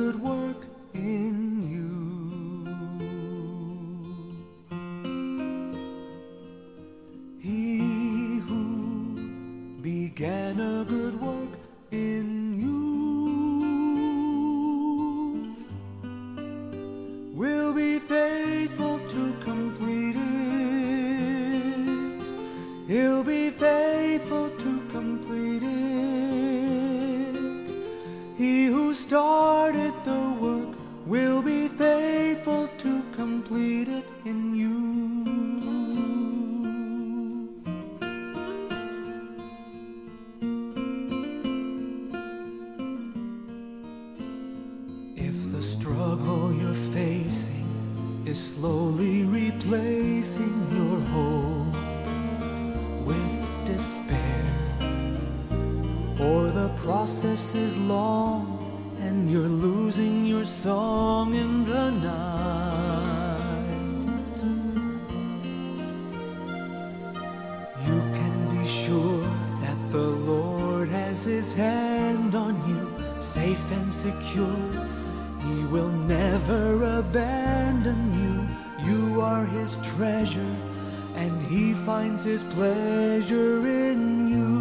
good work in you. He who began a good work in you will be faithful to complete it. He'll be faithful to complete it. He who started the work will be faithful to complete it in you. If the struggle you're facing is slowly replacing your hope with despair, or the process is long and you're losing your song in the night, you can be sure that the Lord has His hand on you, safe and secure. He will never abandon you. You are His treasure, and He finds His pleasure in you.